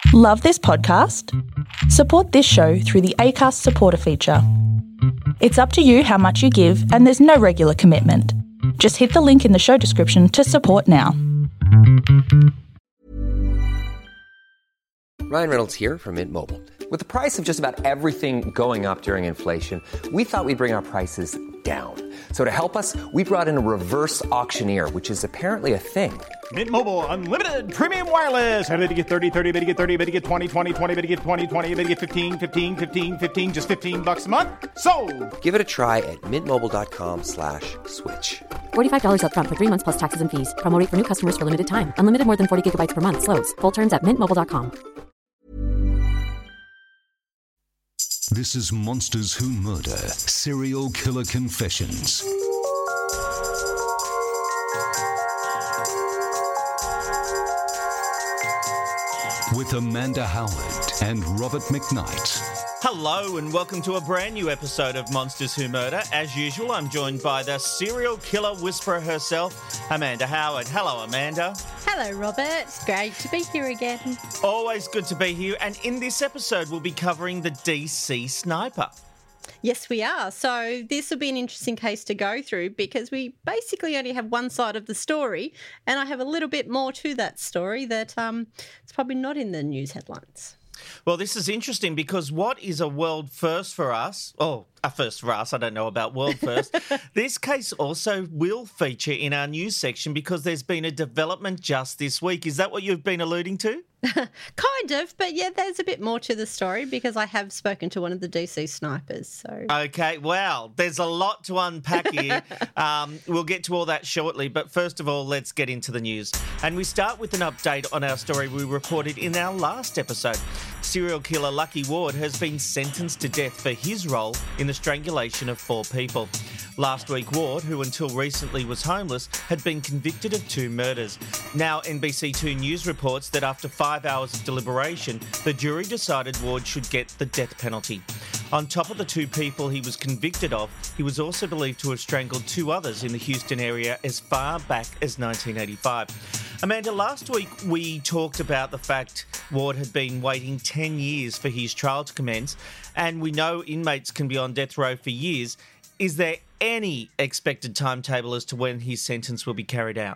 Love this podcast? Support this show through the Acast supporter feature. It's up to you how much you give, and there's no regular commitment. Just hit the link in the show description to support now. Ryan Reynolds here from Mint Mobile. With the price of just about everything going up during inflation, we thought we'd bring our prices down. So to help us, we brought in a reverse auctioneer, which is apparently a thing. Mint Mobile Unlimited Premium Wireless. How to get 30, 30, bit to get 30, bit to get 20, 20, 20, bit to get 20, 20, bit to get 15, 15, 15, 15, just $15 a month? Sold! Give it a try at mintmobile.com/switch. $45 up front for 3 months plus taxes and fees. Promo rate for new customers for limited time. Unlimited more than 40 gigabytes per month. Slows full terms at mintmobile.com. This is Monsters Who Murder, Serial Killer Confessions. With Amanda Howard and Robert McKnight. Hello and welcome to a brand new episode of Monsters Who Murder. As usual, I'm joined by the serial killer whisperer herself, Amanda Howard. Hello, Amanda. Hello, Robert. It's great to be here again. Always good to be here. And in this episode, we'll be covering the DC Sniper. Yes, we are. So this will be an interesting case to go through because we basically only have one side of the story, and I have a little bit more to that story that it's probably not in the news headlines. Well, this is interesting because what is a world first for us? Oh, a first for us. I don't know about world first. This case also will feature in our news section because there's been a development just this week. Is that what you've been alluding to? Kind of, but yeah, there's a bit more to the story because I have spoken to one of the DC snipers. So okay, well, there's a lot to unpack here. We'll get to all that shortly, but first of all, let's get into the news. And we start with an update on our story we reported in our last episode. Serial killer Lucky Ward has been sentenced to death for his role in the strangulation of 4 people. Last week, Ward, who until recently was homeless, had been convicted of 2 murders. Now, NBC2 News reports that after 5 hours of deliberation, the jury decided Ward should get the death penalty. On top of the 2 people he was convicted of, he was also believed to have strangled 2 others in the Houston area as far back as 1985. Amanda, last week we talked about the fact Ward had been waiting 10 years for his trial to commence, and we know inmates can be on death row for years. Is there any expected timetable as to when his sentence will be carried out?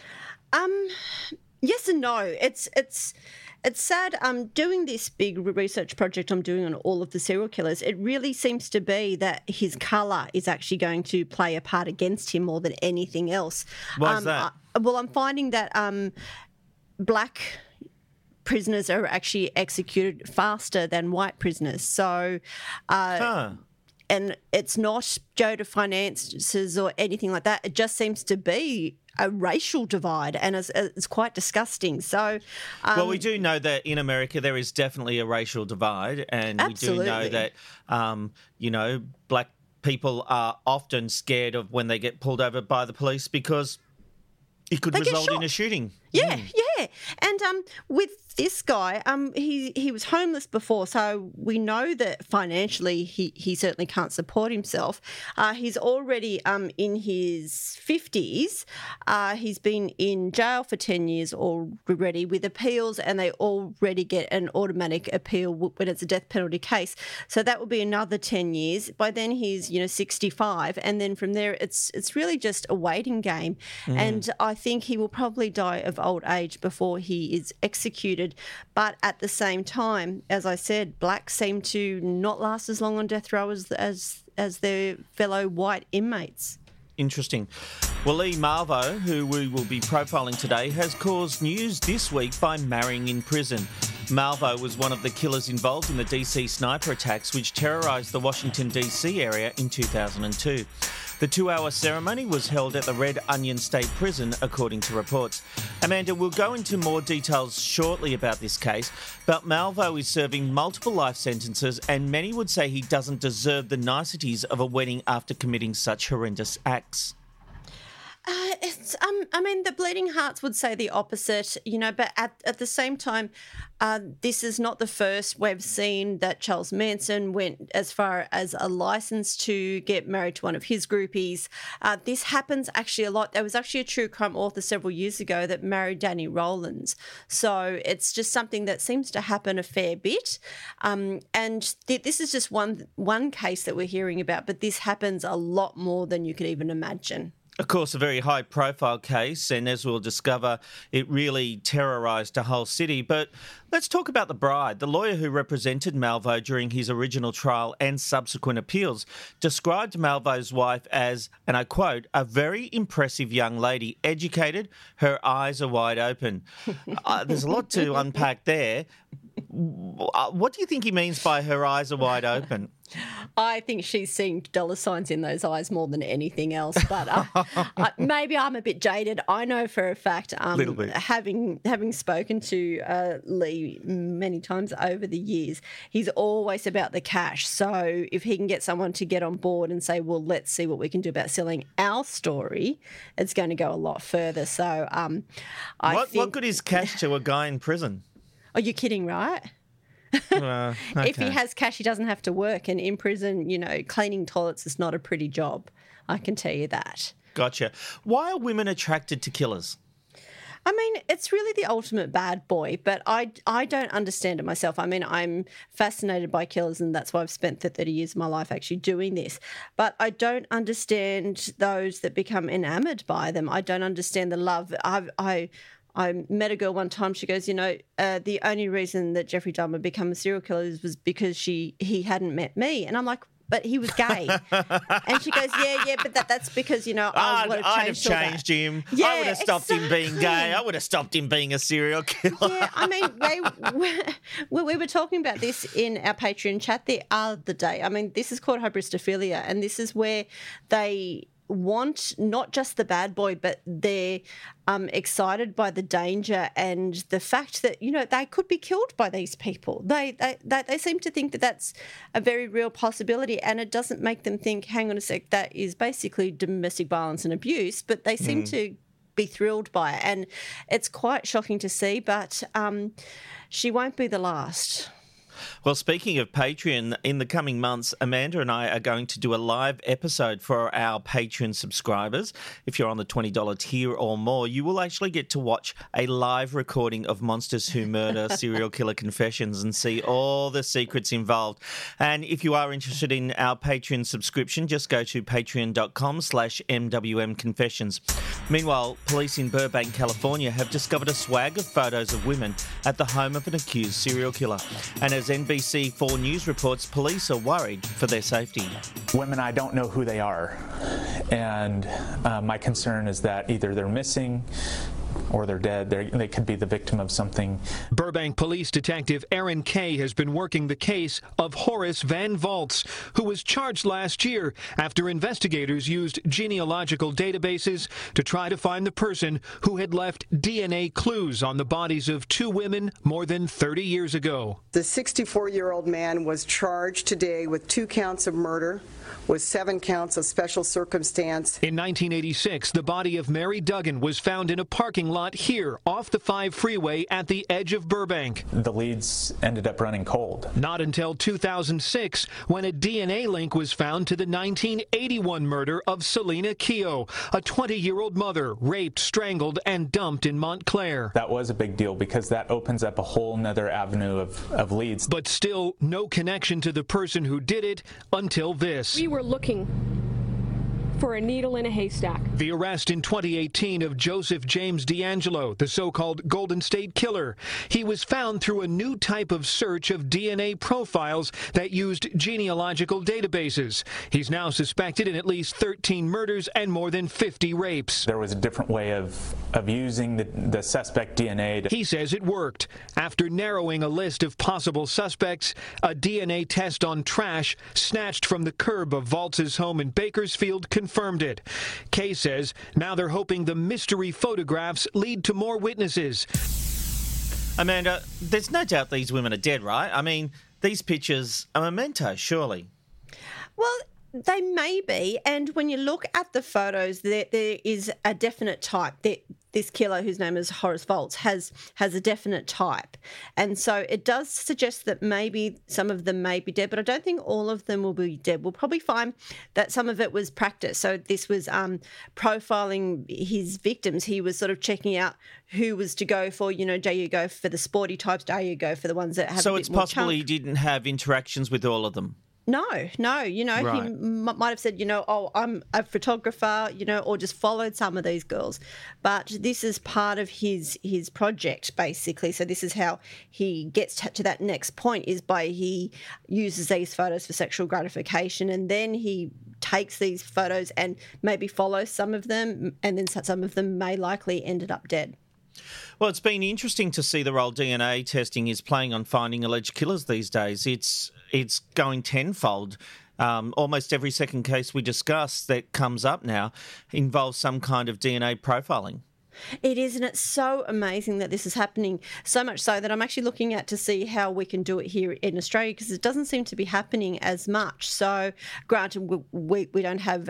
Yes and no. It's sad. Doing this big research project I'm doing on all of the serial killers, it really seems to be that his colour is actually going to play a part against him more than anything else. Why is that? Well, I'm finding that black prisoners are actually executed faster than white prisoners. So... And it's not Joe to finances or anything like that. It just seems to be a racial divide, and it's quite disgusting. So, well, we do know that in America there is definitely a racial divide, and absolutely. We do know that, black people are often scared of when they get pulled over by the police because it could result in a shooting. Yeah. And with this guy, he was homeless before, so we know that financially he certainly can't support himself. He's already in his 50s. He's been in jail for 10 years already with appeals, and they already get an automatic appeal when it's a death penalty case. So that will be another 10 years. By then he's 65, and then from there it's really just a waiting game. And I think he will probably die of old age before he is executed. But at the same time, as I said, blacks seem to not last as long on death row as their fellow white inmates. Interesting. Well, Lee Malvo, who we will be profiling today, has caused news this week by marrying in prison. Malvo was one of the killers involved in the DC sniper attacks which terrorised the Washington, D.C. area in 2002. The 2-hour ceremony was held at the Red Onion State Prison, according to reports. Amanda, we'll go into more details shortly about this case, but Malvo is serving multiple life sentences, and many would say he doesn't deserve the niceties of a wedding after committing such horrendous acts. I mean, the Bleeding Hearts would say the opposite, but at the same time, this is not the first we've seen that Charles Manson went as far as a license to get married to one of his groupies. This happens actually a lot. There was actually a true crime author several years ago that married Danny Rowlands. So it's just something that seems to happen a fair bit. And this is just one case that we're hearing about, but this happens a lot more than you could even imagine. Of course, a very high-profile case, and as we'll discover, it really terrorised a whole city. But let's talk about the bride. The lawyer who represented Malvo during his original trial and subsequent appeals described Malvo's wife as, and I quote, a very impressive young lady, educated, her eyes are wide open. There's a lot to unpack there. What do you think he means by her eyes are wide open? I think she's seeing dollar signs in those eyes more than anything else. But maybe I'm a bit jaded. I know for a fact, Little bit. having spoken to Lee many times over the years, he's always about the cash. So if he can get someone to get on board and say, well, let's see what we can do about selling our story, it's going to go a lot further. So What good is cash to a guy in prison? Oh, you're kidding, right? Okay. If he has cash, he doesn't have to work. And in prison, cleaning toilets is not a pretty job. I can tell you that. Gotcha. Why are women attracted to killers? I mean, it's really the ultimate bad boy, but I don't understand it myself. I mean, I'm fascinated by killers, and that's why I've spent the 30 years of my life actually doing this. But I don't understand those that become enamoured by them. I don't understand the love. I met a girl one time, she goes, the only reason that Jeffrey Dahmer became a serial killer was because he hadn't met me. And I'm like, but he was gay. And she goes, yeah, but that's because, I would have changed I'd have changed him. Yeah, I would have stopped him being gay. I would have stopped him being a serial killer. Yeah, I mean, we were talking about this in our Patreon chat the other day. I mean, this is called hybristophilia, and this is where they want not just the bad boy, but they're excited by the danger and the fact that they could be killed by these people. They seem to think that that's a very real possibility, and it doesn't make them think, hang on a sec, that is basically domestic violence and abuse, but they seem to be thrilled by it, and it's quite shocking to see, but she won't be the last. Well, speaking of Patreon, in the coming months, Amanda and I are going to do a live episode for our Patreon subscribers. If you're on the $20 tier or more, you will actually get to watch a live recording of Monsters Who Murder Serial Killer Confessions and see all the secrets involved. And if you are interested in our Patreon subscription, just go to patreon.com/MWM Confessions. Meanwhile, police in Burbank, California have discovered a swag of photos of women at the home of an accused serial killer. And as NBC4 News reports, police are worried for their safety. Women, I don't know who they are, and my concern is that either they're missing or they're dead. They could be the victim of something. Burbank Police Detective Aaron Kay has been working the case of Horace Van Valtz, who was charged last year after investigators used genealogical databases to try to find the person who had left DNA clues on the bodies of two women more than 30 years ago. The 64-year-old man was charged today with 2 counts of murder, with 7 counts of special circumstance. In 1986, the body of Mary Duggan was found in a parking lot here off the 5 freeway at the edge of Burbank. The leads ended up running cold. Not until 2006, when a DNA link was found to the 1981 murder of Selena Keogh, a 20-year-old mother raped, strangled, and dumped in Montclair. That was a big deal because that opens up a whole nother avenue of leads. But still no connection to the person who did it until this. We were looking for a needle in a haystack. The arrest in 2018 of Joseph James D'Angelo, the so-called Golden State Killer. He was found through a new type of search of DNA profiles that used genealogical databases. He's now suspected in at least 13 murders and more than 50 rapes. There was a different way of using the suspect DNA. He says it worked. After narrowing a list of possible suspects, a DNA test on trash snatched from the curb of Valtz's home in Bakersfield confirmed it. Kay says now they're hoping the mystery photographs lead to more witnesses. Amanda, there's no doubt these women are dead, right? I mean, these pictures are mementos, surely. Well, They may be, and when you look at the photos, there is a definite type. This killer, whose name is Horace Volz, has a definite type, and so it does suggest that maybe some of them may be dead, but I don't think all of them will be dead. We'll probably find that some of it was practice. So this was profiling his victims. He was sort of checking out who was to go for. Do you go for the sporty types? Do you go for the ones that have? So a bit it's more possible he chunk? didn't have interactions with all of them. No. Right. He might have said, I'm a photographer, or just followed some of these girls. But this is part of his project, basically. So this is how he gets to that next point, is by he uses these photos for sexual gratification, and then he takes these photos and maybe follows some of them, and then some of them may likely ended up dead. Well, it's been interesting to see the role DNA testing is playing on finding alleged killers these days. It's going tenfold. Almost every second case we discuss that comes up now involves some kind of DNA profiling. It is, and it's so amazing that this is happening, so much so that I'm actually looking at to see how we can do it here in Australia, because it doesn't seem to be happening as much. So, granted, we don't have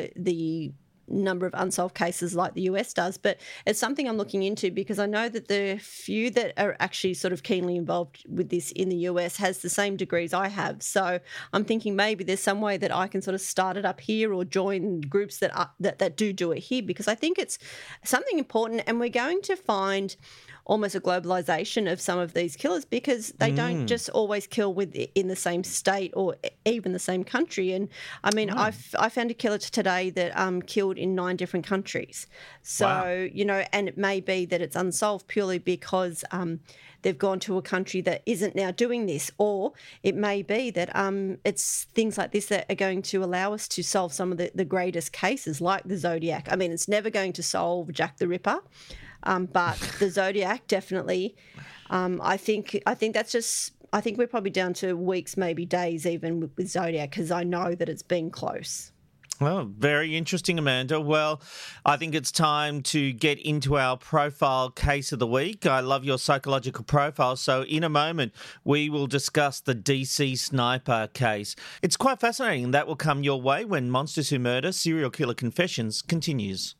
the number of unsolved cases like the US does, but it's something I'm looking into, because I know that the few that are actually sort of keenly involved with this in the US has the same degrees I have. So I'm thinking maybe there's some way that I can sort of start it up here, or join groups that do it here, because I think it's something important, and we're going to find almost a globalization of some of these killers, because they don't just always kill in the same state or even the same country. And I mean, I found a killer today that killed in 9 different countries. So, and it may be that it's unsolved purely because they've gone to a country that isn't now doing this, or it may be that it's things like this that are going to allow us to solve some of the greatest cases, like the Zodiac. I mean, it's never going to solve Jack the Ripper, but the Zodiac definitely. I think that's just. I think we're probably down to weeks, maybe days, even with Zodiac, because I know that it's been close. Well, very interesting, Amanda. Well, I think it's time to get into our profile case of the week. I love your psychological profile. So in a moment, we will discuss the DC sniper case. It's quite fascinating. That will come your way when Monsters Who Murder, Serial Killer Confessions continues.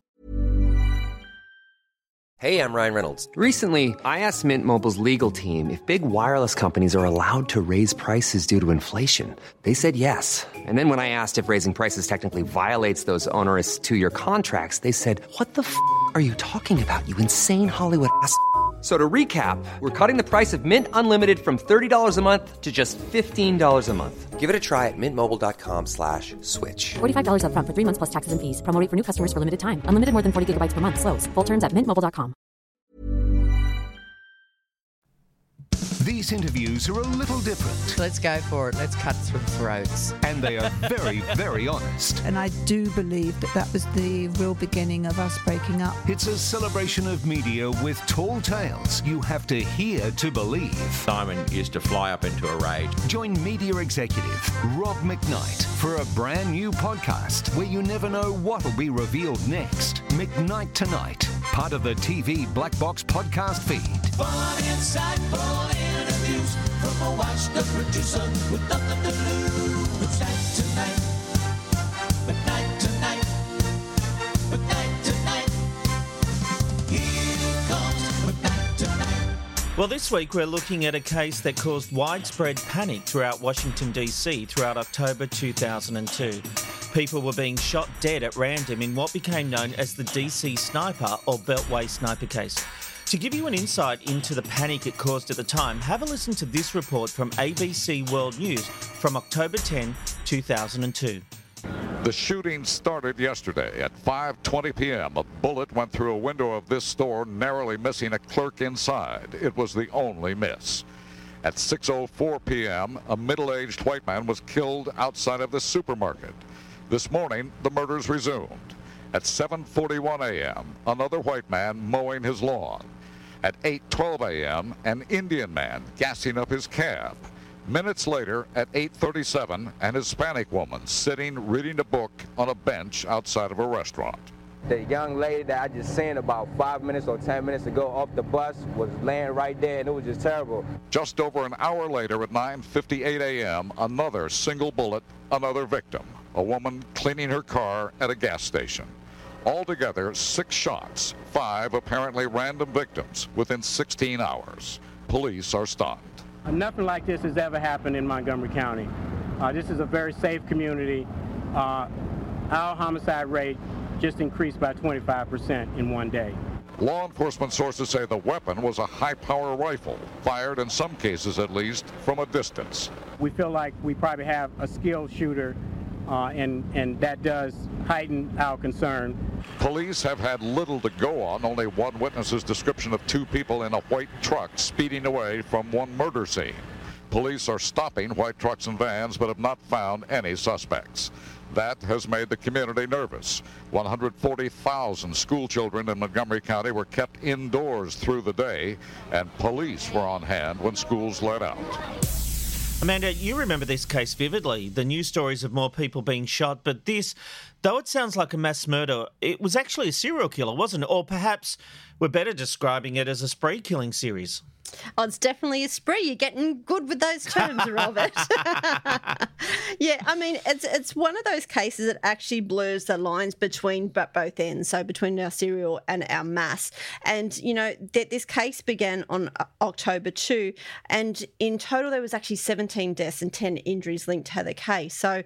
Hey, I'm Ryan Reynolds. Recently, I asked Mint Mobile's legal team if big wireless companies are allowed to raise prices due to inflation. They said yes. And then when I asked if raising prices technically violates those onerous 2-year contracts, they said, "What the f*** are you talking about, you insane Hollywood ass?" So to recap, we're cutting the price of Mint Unlimited from $30 a month to just $15 a month. Give it a try at mintmobile.com/switch. $45 up front for 3 months plus taxes and fees. Promo rate for new customers for limited time. Unlimited more than 40 gigabytes per month. Slows full terms at mintmobile.com. These interviews are a little different. Let's go for it. Let's cut through throats. And they are very, very honest. And I do believe that was the real beginning of us breaking up. It's a celebration of media with tall tales you have to hear to believe. Simon used to fly up into a rage. Join media executive Rob McKnight for a brand new podcast where you never know what'll be revealed next. McKnight Tonight, part of the TV Black Box podcast feed. Fun, insightful interviews from a washed up producer with nothing to lose. It's night tonight, but night tonight, but night tonight. Here comes but night tonight. Well, this week we're looking at a case that caused widespread panic throughout Washington, D.C. throughout October 2002. People were being shot dead at random in what became known as the DC sniper or Beltway sniper case. To give you an insight into the panic it caused at the time, have a listen to this report from ABC World News from October 10, 2002. The shooting started yesterday at 5:20 p.m. A bullet went through a window of this store, narrowly missing a clerk inside. It was the only miss. At 6:04 p.m., a middle-aged white man was killed outside of the supermarket. This morning, the murders resumed. At 7:41 a.m., another white man mowing his lawn. At 8:12 a.m., an Indian man gassing up his cab. Minutes later, at 8:37, an Hispanic woman sitting reading a book on a bench outside of a restaurant. The young lady that I just seen about 5 minutes or 10 minutes ago off the bus was laying right there, and it was just terrible. Just over an hour later, at 9:58 a.m., another single bullet, another victim. a woman cleaning her car at a gas station. Altogether, 6 shots, 5 apparently random victims within 16 hours. Police are stunned. Nothing like this has ever happened in Montgomery County. This is a very safe community. Our homicide rate just increased by 25% in one day. Law enforcement sources say the weapon was a high-power rifle, fired in some cases at least from a distance. We feel like we probably have a skilled shooter, and that does heighten our concern. Police have had little to go on, only one witness's description of 2 people in a white truck speeding away from one murder scene. Police are stopping white trucks and vans but have not found any suspects. That has made the community nervous. 140,000 school children in Montgomery County were kept indoors through the day, and police were on hand when schools let out. Amanda, you remember this case vividly, the news stories of more people being shot, but this, though it sounds like a mass murder, it was actually a serial killer, wasn't it? Or perhaps we're better describing it as a spree killing series. Oh, it's definitely a spree. You're getting good with those terms, Robert. Yeah, I mean, it's one of those cases that actually blurs the lines between both ends, so between our serial and our mass. And, you know, this case began on October 2, and in total there was actually 17 deaths and 10 injuries linked to the case. So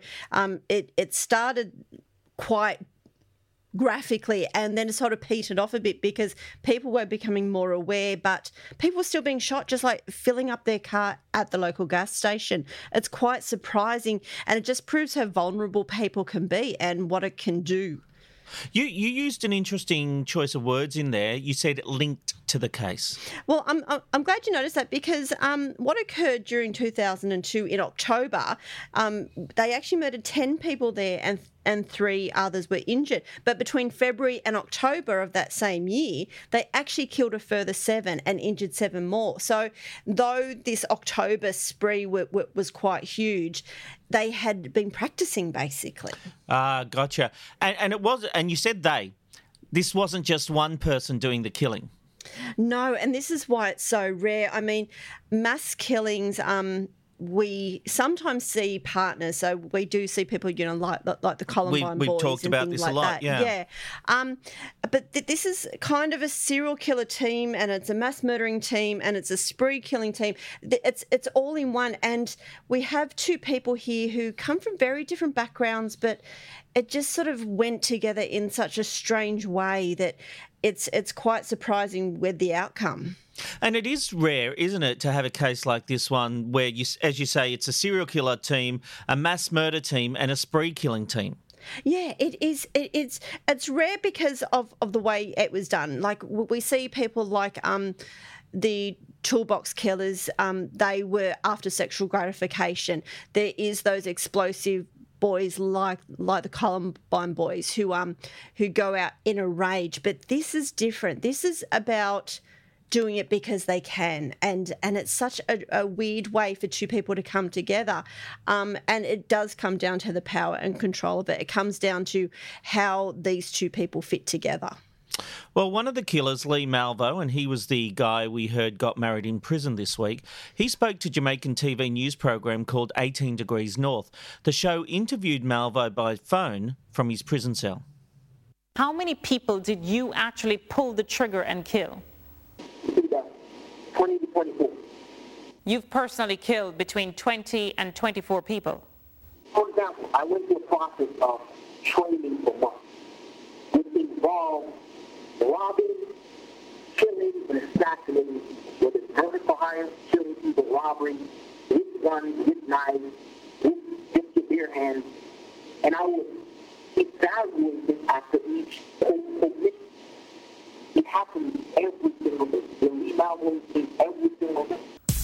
it started quite graphically, and then it sort of petered off a bit because people were becoming more aware, but people were still being shot, just like filling up their car at the local gas station. It's quite surprising, and it just proves how vulnerable people can be and what it can do. You used an interesting choice of words in there. You said linked to the case. Well, I'm glad you noticed that because what occurred during 2002 in October, they actually murdered 10 people there and 3 others were injured. But between February and October of that same year, they actually killed a further 7 and injured 7 more. So though this October spree was quite huge, they had been practicing basically. Gotcha. And it was, and you said this wasn't just one person doing the killing. No, and this is why it's so rare. I mean, mass killings, we sometimes see partners, so we do see people, you know, like the Columbine boys. We've talked about this like a lot, that. Yeah. But this is kind of a serial killer team, and it's a mass murdering team, and it's a spree killing team. It's all in one, and we have 2 people here who come from very different backgrounds, but it just sort of went together in such a strange way that it's quite surprising with the outcome. And it is rare, isn't it, to have a case like this one where, as you say, it's a serial killer team, a mass murder team and a spree killing team. Yeah, it is. It's rare because of the way it was done. Like we see people like the toolbox killers, they were after sexual gratification. There is those explosive boys like the Columbine boys who go out in a rage. But this is different. This is about doing it because they can, and it's such a weird way for 2 people to come together, and it does come down to the power and control of it. It comes down to how these 2 people fit together. Well, one of the killers, Lee Malvo, and he was the guy we heard got married in prison this week, he spoke to Jamaican TV news program called 18 Degrees North. The show interviewed Malvo by phone from his prison cell. How many people did you actually pull the trigger and kill? 20 to 24. You've personally killed between 20 and 24 people? For example, I went through a process of training for months, which involved robbing, killing, and assassinating, whether it's murder for hire, killing people, robbery, with guns, with knives, with just your bare hands. And I would evaluate this after each conviction. It happens every single day. The Lee Malvo is every single day.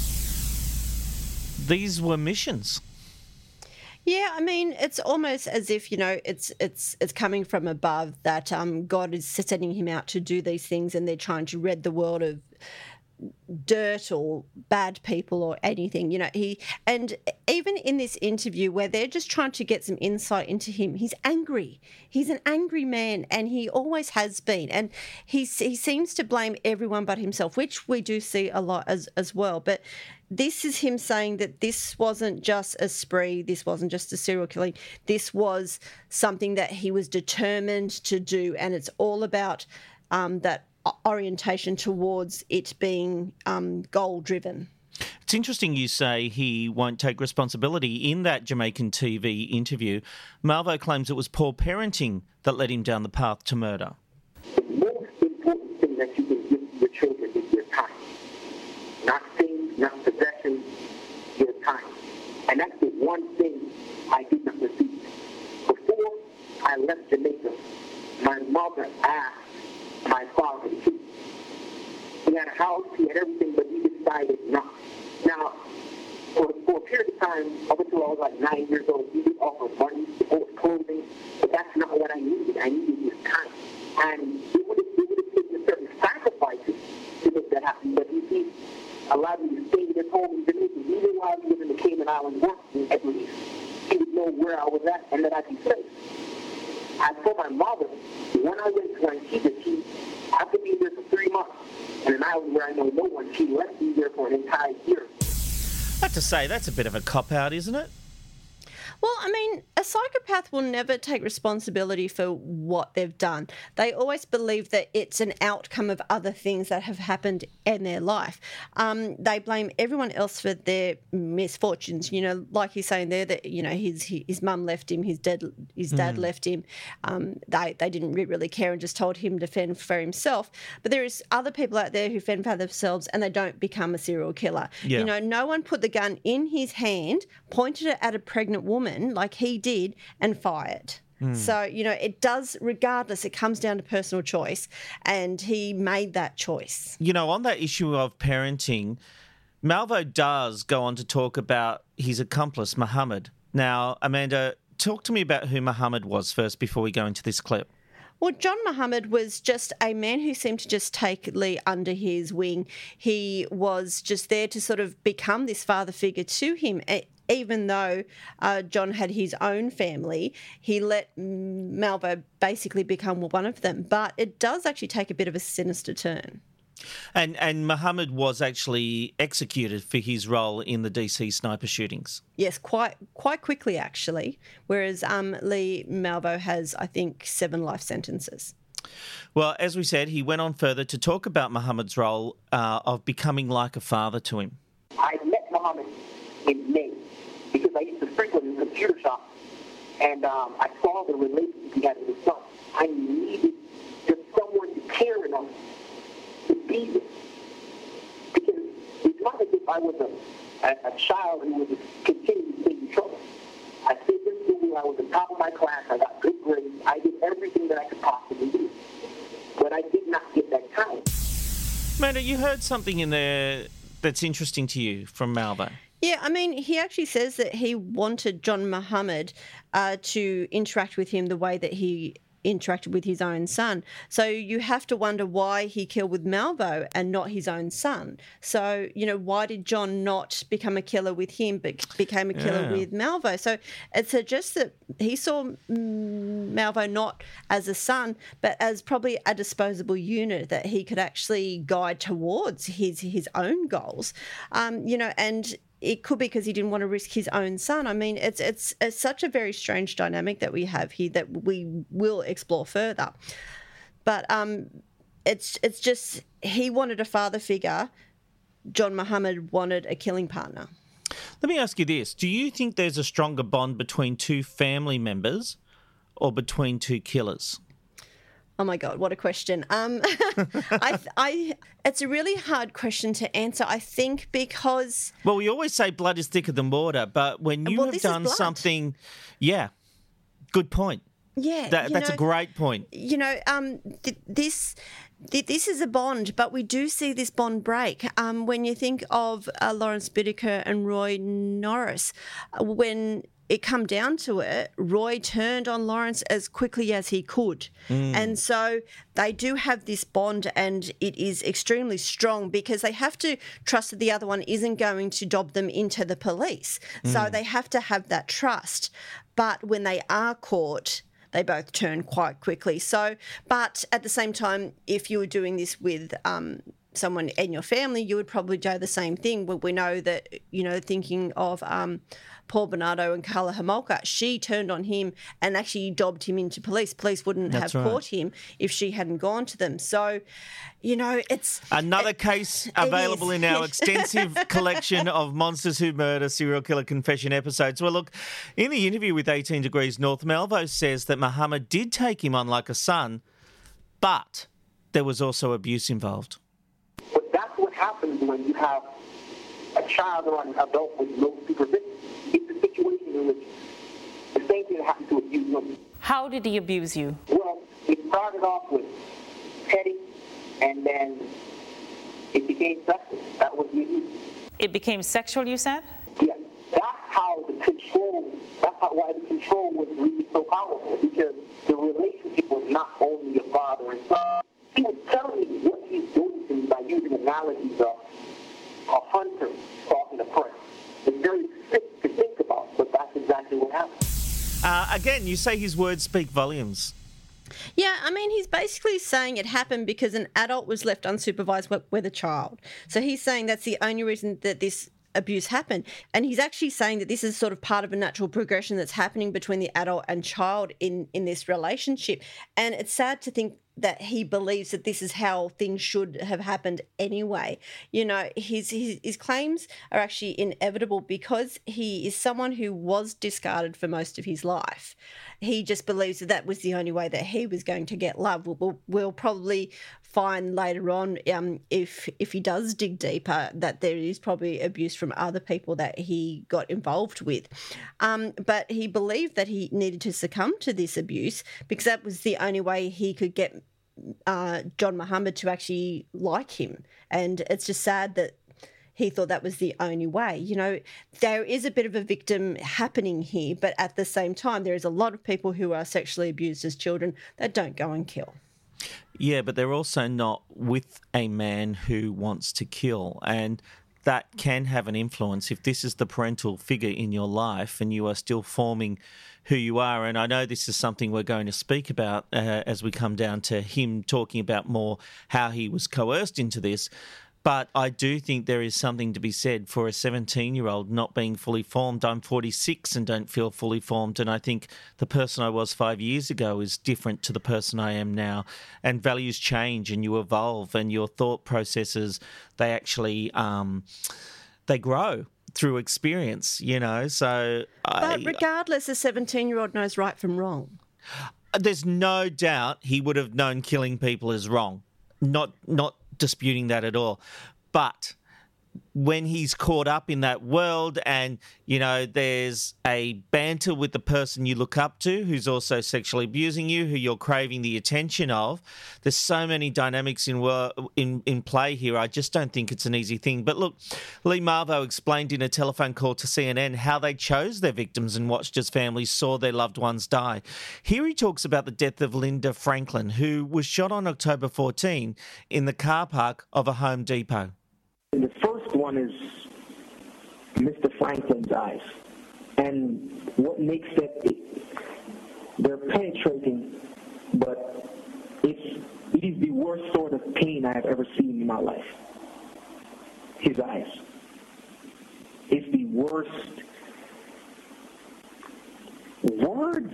These were missions. Yeah, I mean, it's almost as if, you know, it's coming from above that God is setting him out to do these things, and they're trying to rid the world of dirt or bad people or anything. And even in this interview where they're just trying to get some insight into him, he's angry. He's an angry man, and he always has been. And he seems to blame everyone but himself, which we do see a lot as well. But this is him saying that this wasn't just a spree, this wasn't just a serial killing, this was something that he was determined to do, and it's all about that orientation towards it being goal-driven. It's interesting you say he won't take responsibility. In that Jamaican TV interview, Malvo claims it was poor parenting that led him down the path to murder. The most important thing that you can give your children is your time. Not things, not possessions, your time. And that's the one thing I did not receive. Before I left Jamaica, my mother asked my father to. He had a house, he had everything, but he decided not. Now, for a period of time, up until I was like 9 years old, he did offer money, support, clothing, but that's not what I needed. I needed his time. And it would have taken certain sacrifices to make that happen, but he allowed me to stay at home in Jamaica. Even while he was in the Cayman Islands working, at least, he would know where I was at and that I'd be safe. As for my mother, when I went to Antigua, she had to be there for 3 months. And an island where I know no one, she left me there for an entire year. I have to say, that's a bit of a cop-out, isn't it? Well, I mean, a psychopath will never take responsibility for what they've done. They always believe that it's an outcome of other things that have happened in their life. They blame everyone else for their misfortunes. Like he's saying there that his mum left him, his dad left him. They didn't really care and just told him to fend for himself. But there is other people out there who fend for themselves and they don't become a serial killer. Yeah. No one put the gun in his hand, pointed it at a pregnant woman like he did, and fired. So, it does, regardless, it comes down to personal choice, and he made that choice. On that issue of parenting, Malvo does go on to talk about his accomplice, Muhammad. Now, Amanda, talk to me about who Muhammad was first before we go into this clip. Well, John Muhammad was just a man who seemed to just take Lee under his wing. He was just there to sort of become this father figure to him. Even though John had his own family, he let Malvo basically become one of them. But it does actually take a bit of a sinister turn. And Muhammad was actually executed for his role in the DC sniper shootings. Yes, quite quickly, actually, whereas Lee Malvo has, I think, 7 life sentences. Well, as we said, he went on further to talk about Muhammad's role of becoming like a father to him. I met Muhammad in May because I used to frequent his computer shop, and I saw the relationship he had with his son. I needed just someone to care enough to be with, because it's not as if I was a child who would just continue to stay in trouble. I stayed in school, I was on top of my class, I got good grades, I did everything that I could possibly do, but I did not get that time. Amanda, you heard something in there that's interesting to you from Malvo. Yeah, I mean, he actually says that he wanted John Muhammad to interact with him the way that he interacted with his own son. So you have to wonder why he killed with Malvo and not his own son. So, why did John not become a killer with him but became a killer with Malvo? So it suggests that he saw Malvo not as a son but as probably a disposable unit that he could actually guide towards his own goals. And it could be because he didn't want to risk his own son. I mean, it's such a very strange dynamic that we have here that we will explore further. But it's just he wanted a father figure. John Muhammad wanted a killing partner. Let me ask you this. Do you think there's a stronger bond between 2 family members or between 2 killers? Oh my God, what a question. It's a really hard question to answer, I think, because... Well, we always say blood is thicker than water, but when you have done something... Yeah, good point. Yeah. That's a great point. This is a bond, but we do see this bond break. When you think of Lawrence Bittaker and Roy Norris, when it come down to it, Roy turned on Lawrence as quickly as he could. And so they do have this bond, and it is extremely strong because they have to trust that the other one isn't going to dob them into the police. So they have to have that trust. But when they are caught, they both turn quite quickly. So, but at the same time, if you were doing this with someone in your family, you would probably do the same thing. But we know that, thinking of Paul Bernardo and Carla Homolka, she turned on him and actually dobbed him into police. Police wouldn't have caught him if she hadn't gone to them. So, it's... Another case available in our extensive collection of Monsters Who Murder serial killer confession episodes. Well, look, in the interview with 18 Degrees North, Malvo says that Muhammad did take him on like a son, but there was also abuse involved. But that's what happens when you have a child or an adult with no supervision. It's a situation in which the same thing happened to abuse women. How did he abuse you? Well, it started off with petty, and then it became sexual. That was the abuse. It became sexual, you said? Yeah. That's why the control was really so powerful, because the relationship was not only a father and son. He was telling me what he's doing to me by using analogies of a hunter stalking a prey. It's very sick to think about, but that's exactly what happened. Again, you say his words speak volumes. Yeah, I mean, he's basically saying it happened because an adult was left unsupervised with a child. So he's saying that's the only reason that this abuse happened. And he's actually saying that this is sort of part of a natural progression that's happening between the adult and child in this relationship. And it's sad to think that he believes that this is how things should have happened anyway. His claims are actually inevitable because he is someone who was discarded for most of his life. He just believes that was the only way that he was going to get love. We'll probably find later on, if he does dig deeper, that there is probably abuse from other people that he got involved with. But he believed that he needed to succumb to this abuse because that was the only way he could get John Muhammad to actually like him. And it's just sad that he thought that was the only way. There is a bit of a victim happening here, but at the same time, there is a lot of people who are sexually abused as children that don't go and kill. Yeah, but they're also not with a man who wants to kill. And that can have an influence if this is the parental figure in your life and you are still forming who you are. And I know this is something we're going to speak about as we come down to him talking about more how he was coerced into this. But I do think there is something to be said for a 17-year-old not being fully formed. I'm 46 and don't feel fully formed. And I think the person I was 5 years ago is different to the person I am now. And values change and you evolve and your thought processes, they actually they grow through experience, So But regardless, a 17-year-old knows right from wrong. There's no doubt he would have known killing people is wrong. Not disputing that at all. But when he's caught up in that world and, there's a banter with the person you look up to who's also sexually abusing you, who you're craving the attention of, there's so many dynamics in play here. I just don't think it's an easy thing. But look, Lee Marvo explained in a telephone call to CNN how they chose their victims and watched as families saw their loved ones die. Here he talks about the death of Linda Franklin, who was shot on October 14 in the car park of a Home Depot. The first one is Mr. Franklin's eyes. And what makes that, they're penetrating, but it is the worst sort of pain I have ever seen in my life. His eyes. It's the worst. Words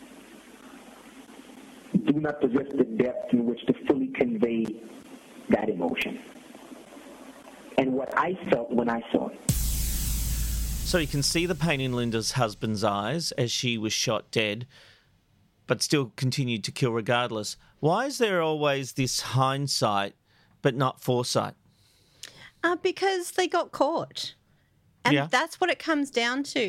do not possess the depth in which to fully convey that emotion. And what I felt when I saw it. So you can see the pain in Linda's husband's eyes as she was shot dead, but still continued to kill regardless. Why is there always this hindsight but not foresight? Because they got caught. And that's what it comes down to.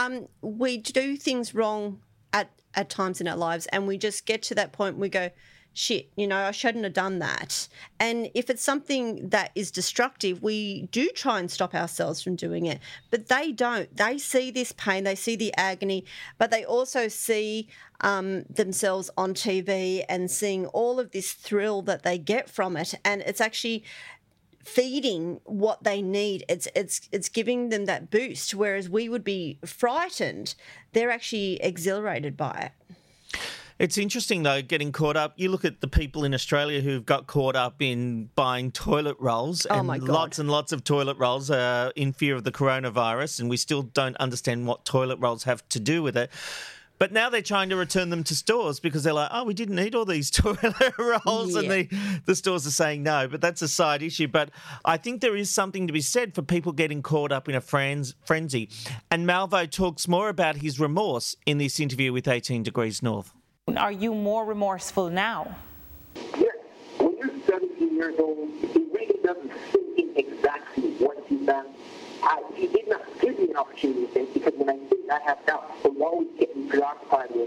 We do things wrong at times in our lives and we just get to that point and we go, shit, I shouldn't have done that. And if it's something that is destructive, we do try and stop ourselves from doing it. But they don't. They see this pain, they see the agony, but they also see themselves on TV and seeing all of this thrill that they get from it. And it's actually feeding what they need. It's giving them that boost, whereas we would be frightened. They're actually exhilarated by it. It's interesting, though, getting caught up. You look at the people in Australia who've got caught up in buying toilet rolls, and lots and lots of toilet rolls in fear of the coronavirus, and we still don't understand what toilet rolls have to do with it. But now they're trying to return them to stores because they're like, we didn't need all these toilet rolls. Yeah. And the stores are saying no, but that's a side issue. But I think there is something to be said for people getting caught up in a frenzy. And Malvo talks more about his remorse in this interview with 18 Degrees North. Are you more remorseful now? Yes. When you're 17 years old, it really doesn't sink in exactly what you've done. He did not give me an opportunity to think, because when I think I have doubts, so I'm always getting preoccupied with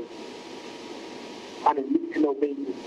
on a need-to-know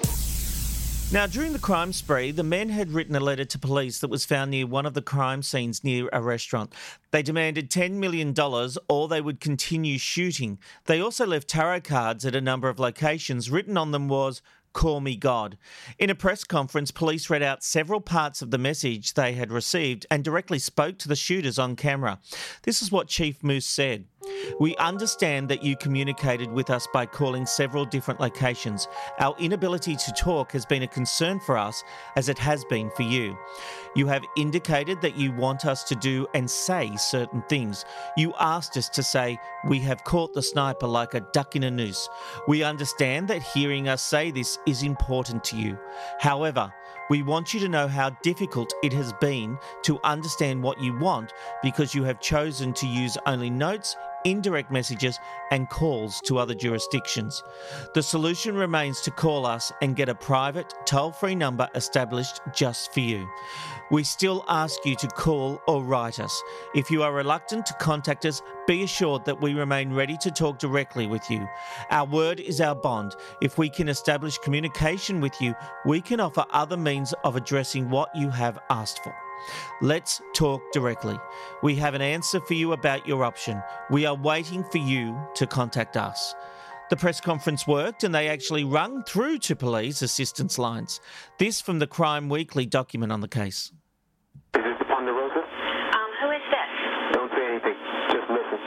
basis. Now, during the crime spree, the men had written a letter to police that was found near one of the crime scenes near a restaurant. They demanded $10 million or they would continue shooting. They also left tarot cards at a number of locations. Written on them was, "Call me God." In a press conference, police read out several parts of the message they had received and directly spoke to the shooters on camera. This is what Chief Moose said. "We understand that you communicated with us by calling several different locations. Our inability to talk has been a concern for us, as it has been for you. You have indicated that you want us to do and say certain things. You asked us to say, 'We have caught the sniper like a duck in a noose.' We understand that hearing us say this is important to you. However, we want you to know how difficult it has been to understand what you want, because you have chosen to use only notes, indirect messages and calls to other jurisdictions. The solution remains to call us and get a private, toll-free number established just for you. We still ask you to call or write us. If you are reluctant to contact us, be assured that we remain ready to talk directly with you. Our word is our bond. If we can establish communication with you, we can offer other means of addressing what you have asked for. Let's talk directly. We have an answer for you about your option. We are waiting for you to contact us." The press conference worked and they actually rung through to police assistance lines. This from the Crime Weekly document on the case. Is this the Ponderosa? Who is this? Don't say anything. Just listen.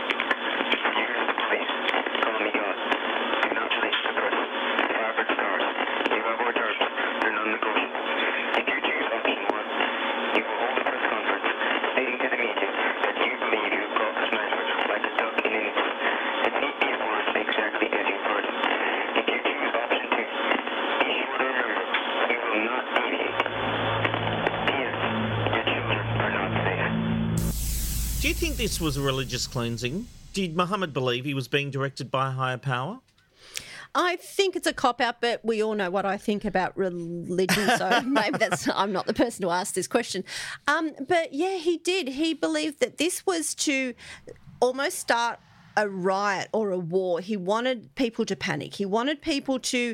Here's the police. Call me God. Do not release the person. Robert Stars. You have orders. They're non-negotiable. If you choose option 1, you will hold a press conference stating to the media that you believe you have caught the sniper like a duck in a noose. It need be enforced exactly as you put it. If you choose option 2, be sure to remember, you will not deviate. P.S. Your children are not safe. Do you think this was a religious cleansing? Did Muhammad believe he was being directed by a higher power? I think it's a cop-out, but we all know what I think about religion, so maybe I'm not the person to ask this question. But yeah, he did. He believed that this was to almost start a riot or a war. He wanted people to panic. He wanted people to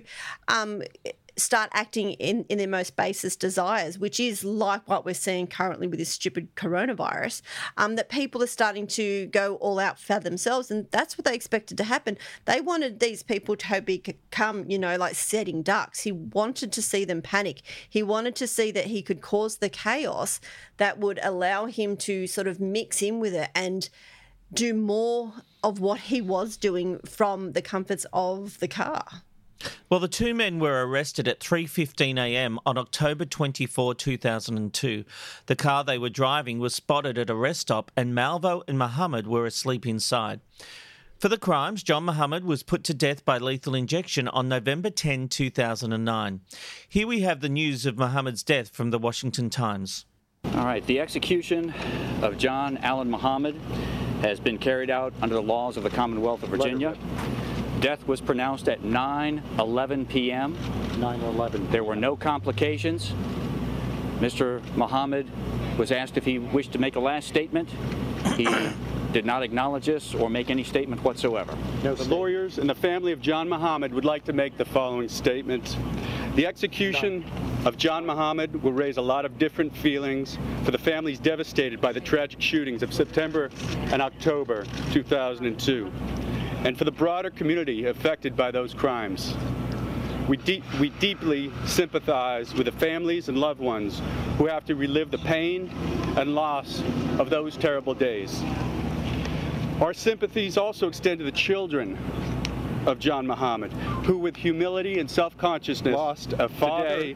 start acting in their most basest desires, which is like what we're seeing currently with this stupid coronavirus, that people are starting to go all out for themselves, and that's what they expected to happen. They wanted these people to become, like sitting ducks. He wanted to see them panic. He wanted to see that he could cause the chaos that would allow him to sort of mix in with it and do more of what he was doing from the comforts of the car. Well, the two men were arrested at 3:15 a.m. on October 24, 2002. The car they were driving was spotted at a rest stop and Malvo and Muhammad were asleep inside. For the crimes, John Muhammad was put to death by lethal injection on November 10, 2009. Here we have the news of Muhammad's death from the Washington Times. All right, the execution of John Allen Muhammad has been carried out under the laws of the Commonwealth of Virginia. Death was pronounced at 9:11 p.m. 9:11. There were no complications. Mr. Muhammad was asked if he wished to make a last statement. He did not acknowledge this or make any statement whatsoever. The lawyers and the family of John Muhammad would like to make the following statement. The execution of John Muhammad will raise a lot of different feelings for the families devastated by the tragic shootings of September and October 2002, and for the broader community affected by those crimes. We deeply sympathize with the families and loved ones who have to relive the pain and loss of those terrible days. Our sympathies also extend to the children of John Muhammad, who with humility and self-consciousness lost a father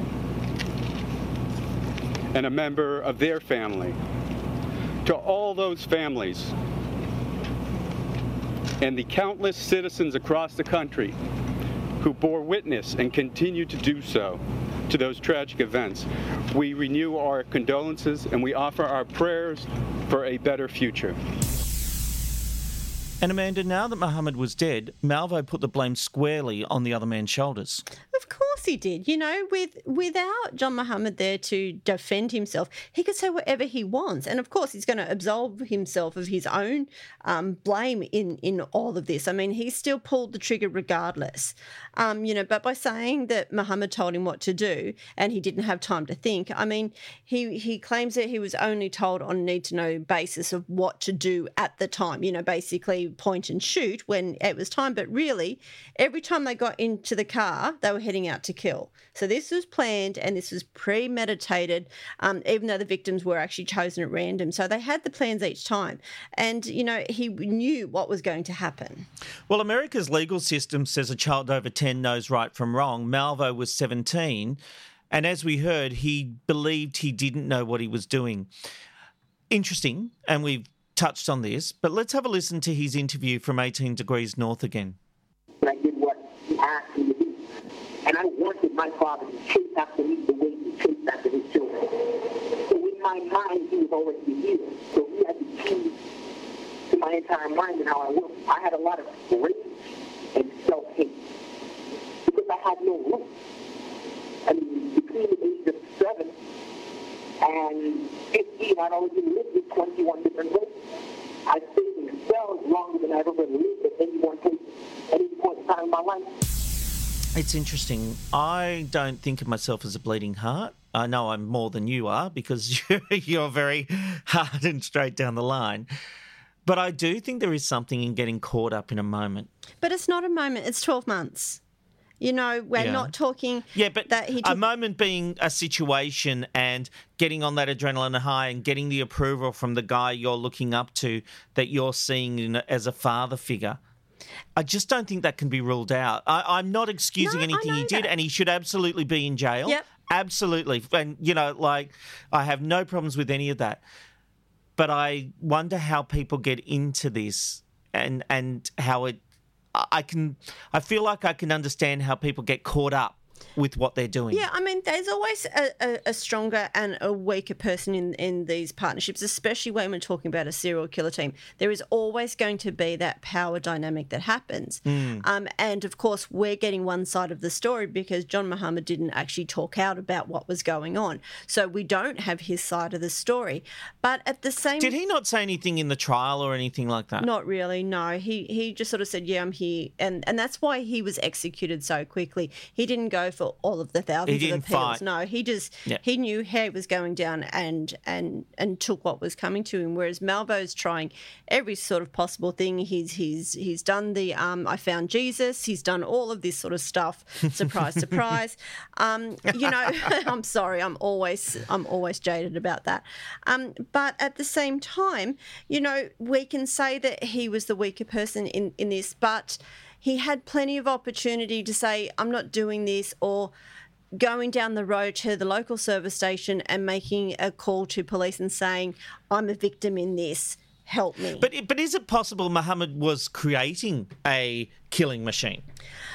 and a member of their family. To all those families and the countless citizens across the country who bore witness and continue to do so to those tragic events, we renew our condolences and we offer our prayers for a better future. And Amanda, now that Muhammad was dead, Malvo put the blame squarely on the other man's shoulders. Of course he did. You know, without John Muhammad there to defend himself, he could say whatever he wants. And of course, he's going to absolve himself of his own blame in all of this. I mean, he still pulled the trigger regardless. But by saying that Muhammad told him what to do and he didn't have time to think, I mean, he claims that he was only told on a need-to-know basis of what to do at the time, basically point and shoot when it was time. But really, every time they got into the car, they were heading out to kill. So this was planned and this was premeditated, even though the victims were actually chosen at random. So they had the plans each time. And, he knew what was going to happen. Well, America's legal system says a child over 10 knows right from wrong. Malvo was 17. And as we heard, he believed he didn't know what he was doing. Interesting. And we've touched on this, but let's have a listen to his interview from 18 Degrees North again. I did what he asked me to do. And I wanted my father to chase after me the way he chased after his children. So in my mind, he was already the hero. So he had the key to my entire mind and how I worked. I had a lot of rage and self-hate because I had no roots. I mean, between the age of 7 and 15, I'd already lived in 21 different ways. I stayed in cells longer than I've ever lived at any one place, at any point in time in my life. It's interesting. I don't think of myself as a bleeding heart. I know I'm more than you are because you're very hard and straight down the line. But I do think there is something in getting caught up in a moment. But it's not a moment. It's 12 months. We're not talking... Yeah, but a moment being a situation and getting on that adrenaline high and getting the approval from the guy you're looking up to that you're seeing as a father figure. I just don't think that can be ruled out. I'm not excusing anything he did, and he should absolutely be in jail. Yep. Absolutely. And, I have no problems with any of that. But I wonder how people get into this and how it... I feel like I can understand how people get caught up with what they're doing. Yeah, I mean, there's always a stronger and a weaker person in these partnerships, especially when we're talking about a serial killer team. There is always going to be that power dynamic that happens. And, of course, we're getting one side of the story because John Muhammad didn't actually talk out about what was going on. So we don't have his side of the story. But at the same... Did he not say anything in the trial or anything like that? Not really, no. He just sort of said, yeah, I'm here. And that's why he was executed so quickly. He didn't go for all of the thousands of appeals. Fight. No, he just he knew how it was going down and took what was coming to him. Whereas Malvo's trying every sort of possible thing. He's done the I found Jesus. He's done all of this sort of stuff. Surprise, surprise. I'm sorry. I'm always jaded about that. But at the same time, we can say that he was the weaker person in this, but he had plenty of opportunity to say, I'm not doing this, or going down the road to the local service station and making a call to police and saying, I'm a victim in this, help me. But is it possible Muhammad was creating a killing machine?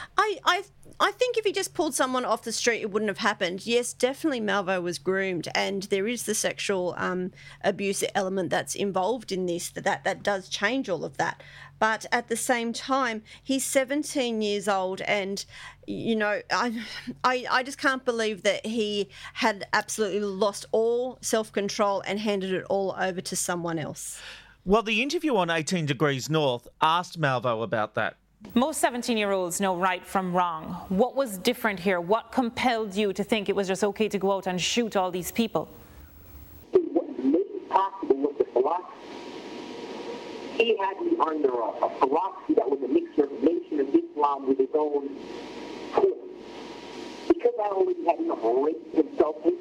I think if he just pulled someone off the street, it wouldn't have happened. Yes, definitely Malvo was groomed, and there is the sexual abuse element that's involved in this, that does change all of that. But at the same time, he's 17 years old, and, I just can't believe that he had absolutely lost all self-control and handed it all over to someone else. Well, the interview on 18 Degrees North asked Malvo about that. Most 17-year-olds know right from wrong. What was different here? What compelled you to think it was just okay to go out and shoot all these people? What made it possible was the philosophy. He had me under a philosophy that was a mixture of Nation of Islam with his own twist. Because I already had enough rape and self-hate,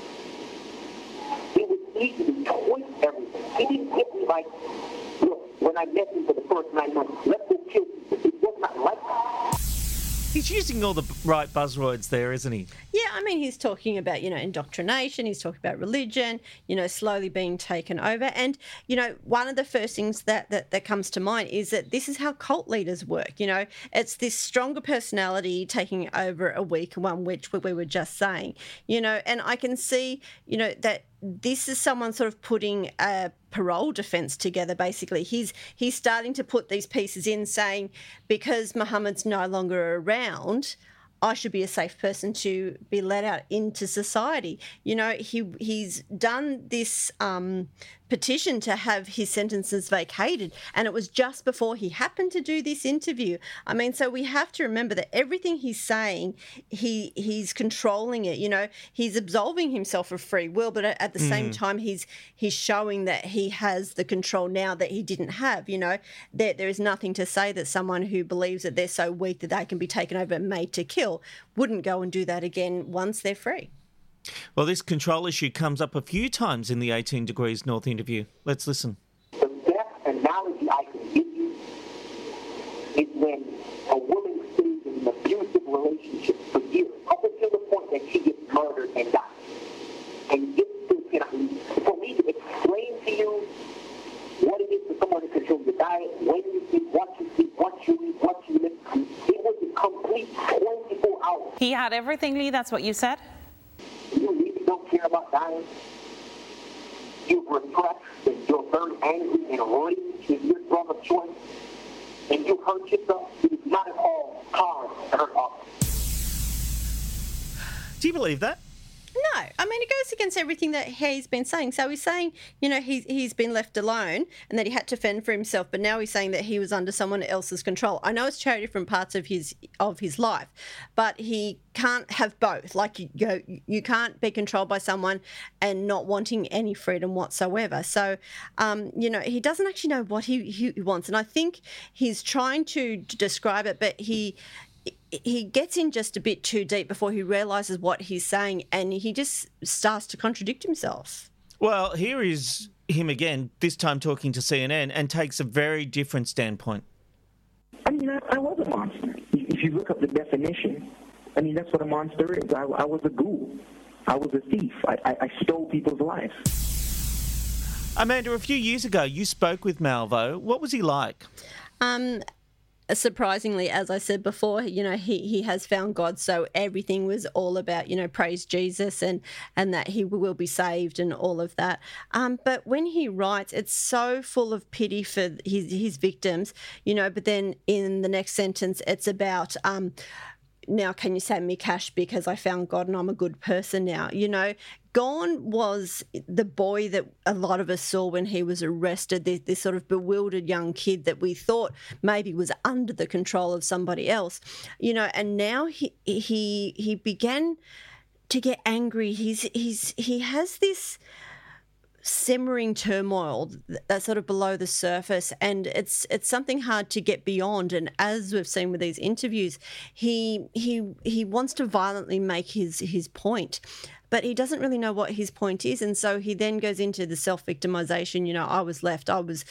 it was easy to twist everything. He didn't hit me like, look, when I met him for the first 9 months, let's go kill people. It was not like that. He's using all the right buzzwords there, isn't he? Yeah, I mean, he's talking about, indoctrination. He's talking about religion, slowly being taken over. And, one of the first things that comes to mind is that this is how cult leaders work. It's this stronger personality taking over a weak one, which we were just saying, and I can see, that this is someone sort of putting a parole defence together, basically. He's starting to put these pieces in, saying, because Muhammad's no longer around, I should be a safe person to be let out into society. He's done this petition to have his sentences vacated, and it was just before he happened to do this interview. I mean, so we have to remember that everything he's saying, he's controlling it. He's absolving himself of free will, but at the same time, he's showing that he has the control now that he didn't have. There is nothing to say that someone who believes that they're so weak that they can be taken over and made to kill wouldn't go and do that again once they're free. Well, this control issue comes up a few times in the 18 Degrees North interview. Let's listen. The best analogy I can give you is when a woman stays in an abusive relationship for years, up until the point that she gets murdered and dies. And you still cannot leave. For me to explain to you what it is for someone to control your diet, when you sleep, what you eat, what you live, it was a complete 24 hours. He had everything, Lee? That's what you said? You really don't care about dying. You're repressed and you're very angry and enraged with your drug of choice, and you hurt yourself. It is not at all hard to hurt others. Do you believe that? No, I mean, it goes against everything that he's been saying. So he's saying, he's been left alone and that he had to fend for himself, but now he's saying that he was under someone else's control. I know it's two different parts of his life, but he can't have both. Like, you can't be controlled by someone and not wanting any freedom whatsoever. So, he doesn't actually know what he wants, and I think he's trying to describe it, but he gets in just a bit too deep before he realises what he's saying, and he just starts to contradict himself. Well, here is him again, this time talking to CNN, and takes a very different standpoint. I mean, I was a monster. If you look up the definition, I mean, that's what a monster is. I was a ghoul. I was a thief. I stole people's lives. Amanda, a few years ago, you spoke with Malvo. What was he like? Surprisingly, as I said before, he has found God, so everything was all about, praise Jesus and that he will be saved and all of that. But when he writes, it's so full of pity for his victims, but then in the next sentence, it's about, now can you send me cash because I found God and I'm a good person now, Gone was the boy that a lot of us saw when he was arrested, this sort of bewildered young kid that we thought maybe was under the control of somebody else, and now he began to get angry. He has this simmering turmoil that's sort of below the surface, and it's something hard to get beyond. And as we've seen with these interviews, he wants to violently make his point, but he doesn't really know what his point is, and so he then goes into the self-victimization. I was left, I was,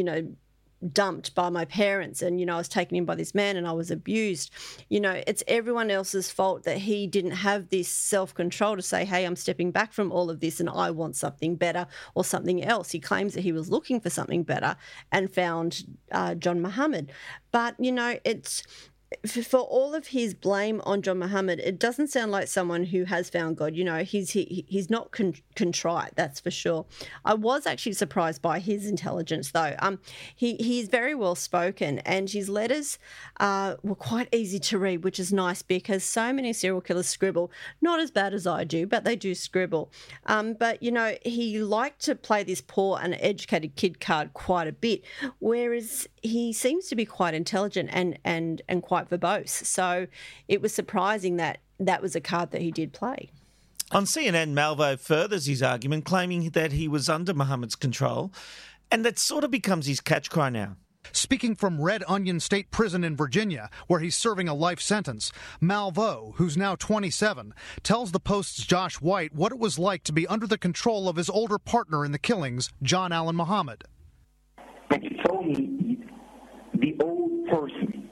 dumped by my parents, and I was taken in by this man and I was abused. It's everyone else's fault that he didn't have this self-control to say, hey, I'm stepping back from all of this and I want something better or something else. He claims that he was looking for something better and found John Muhammad, but it's for all of his blame on John Muhammad, it doesn't sound like someone who has found God. He's not contrite, that's for sure. I was actually surprised by his intelligence, though. He's very well spoken, and his letters were quite easy to read, which is nice because so many serial killers scribble. Not as bad as I do, but they do scribble. But he liked to play this poor, uneducated kid card quite a bit, whereas he seems to be quite intelligent and quite verbose. So it was surprising that was a card that he did play. On CNN, Malvo furthers his argument, claiming that he was under Muhammad's control, and that sort of becomes his catch cry now. Speaking from Red Onion State Prison in Virginia, where he's serving a life sentence, Malvo, who's now 27, tells the Post's Josh White what it was like to be under the control of his older partner in the killings, John Allen Muhammad. But you told me the old person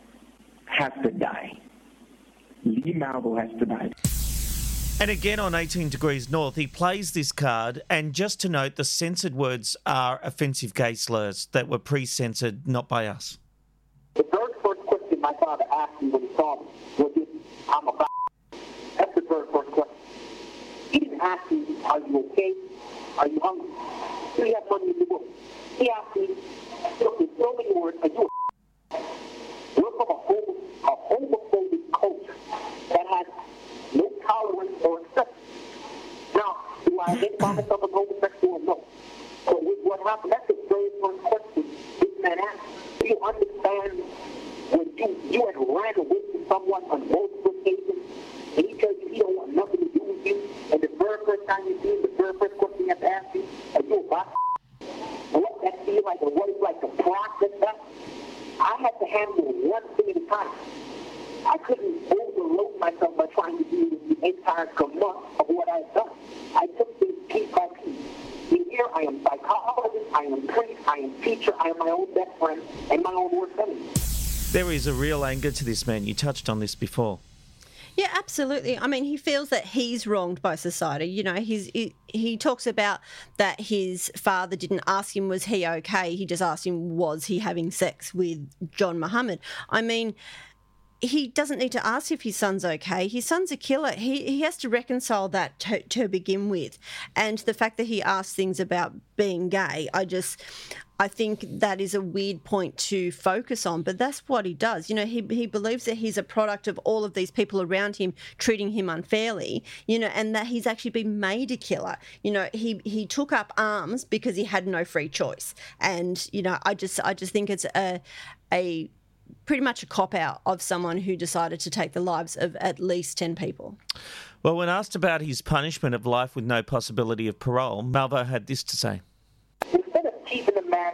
has to die. Lee Malvo has to die. And again on 18 Degrees North, he plays this card, and just to note, the censored words are offensive gay slurs that were pre-censored, not by us. The very first question my father asked me when he saw me was if I'm a That's the very first question. He didn't ask me, are you okay? Are you hungry? Do you have money in the book? He asked me, look, in so many words, are you a We're from a homophobic culture that has no tolerance or acceptance. Now, do I identify myself as homosexual? No. But with what happened, that's the very first question this man asked. Do you understand when you had ran away from someone on multiple occasions, and he tells you he don't want nothing to do with you, and the very first time you see him, the very first question you have to ask him, are you a box? What that feels like, and what it's like to process that? I had to handle one thing at a time. I couldn't overload myself by trying to deal with the entire gamut of what I've done. I took things piece by piece. In here, I am psychologist, I am priest, I am teacher, I am my own best friend, and my own worst enemy. There is a real anger to this man. You touched on this before. Yeah, absolutely. I mean, he feels that he's wronged by society. You know, he talks about that his father didn't ask him, was he okay? He just asked him, was he having sex with John Muhammad? I mean, he doesn't need to ask if his son's okay. His son's a killer. He has to reconcile that to begin with. And the fact that he asks things about being gay, I think that is a weird point to focus on, but that's what he does. You know, he believes that he's a product of all of these people around him treating him unfairly, you know, and that he's actually been made a killer. You know, he took up arms because he had no free choice. And, you know, I just think it's a pretty much a cop-out of someone who decided to take the lives of at least 10 people. Well, when asked about his punishment of life with no possibility of parole, Malvo had this to say. Instead of keeping a man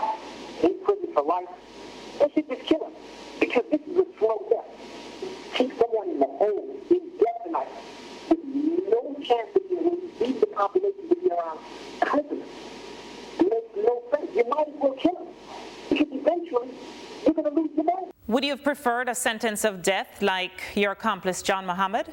in prison for life, they should just kill him. Because this is a slow death. Keep someone in the hole indefinitely with no chance of you leave the population to be around prison. It makes no sense. You might as well kill him. Because eventually, you're going to lose your mind. Would you have preferred a sentence of death like your accomplice, John Muhammad?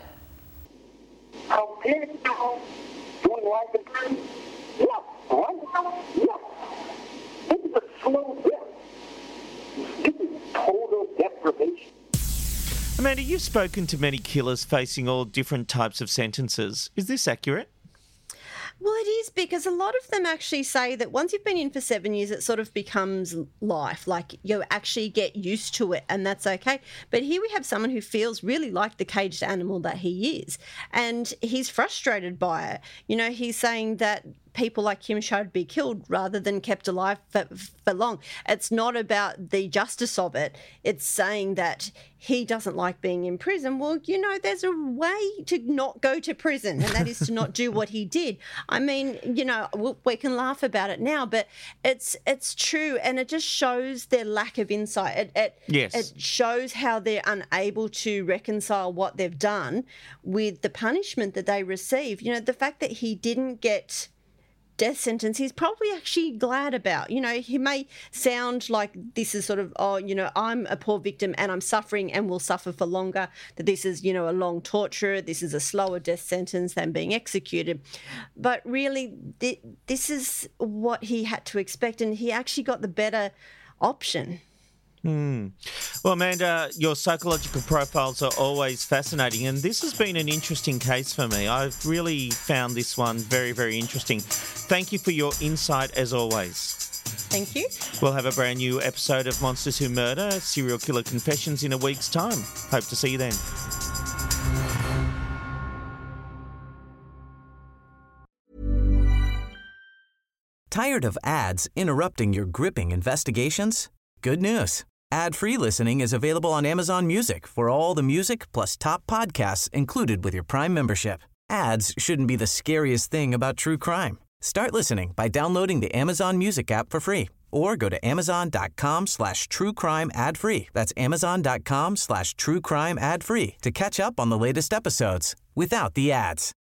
Compared to doing life in prison? Yeah. Right now? Yeah. This is a slow death. This is total deprivation. Amanda, you've spoken to many killers facing all different types of sentences. Is this accurate? Well, it is, because a lot of them actually say that once you've been in for 7 years, it sort of becomes life. Like, you actually get used to it, and that's okay. But here we have someone who feels really like the caged animal that he is, and he's frustrated by it. You know, he's saying that people like him should be killed rather than kept alive for long. It's not about the justice of it. It's saying that he doesn't like being in prison. Well, you know, there's a way to not go to prison, and that is to not do what he did. I mean, you know, we can laugh about it now, but it's true, and it just shows their lack of insight. It shows how they're unable to reconcile what they've done with the punishment that they receive. You know, the fact that he didn't get death sentence, he's probably actually glad about. You know, he may sound like this is sort of, oh, you know, I'm a poor victim and I'm suffering and will suffer for longer, that this is, you know, a long torture, this is a slower death sentence than being executed. But really, this is what he had to expect, and he actually got the better option. Well, Amanda, your psychological profiles are always fascinating, and this has been an interesting case for me. I've really found this one very, very interesting. Thank you for your insight, as always. Thank you. We'll have a brand new episode of Monsters Who Murder, Serial Killer Confessions, in a week's time. Hope to see you then. Tired of ads interrupting your gripping investigations? Good news. Ad-free listening is available on Amazon Music for all the music plus top podcasts included with your Prime membership. Ads shouldn't be the scariest thing about true crime. Start listening by downloading the Amazon Music app for free or go to amazon.com/truecrime ad-free. That's amazon.com/truecrime ad-free to catch up on the latest episodes without the ads.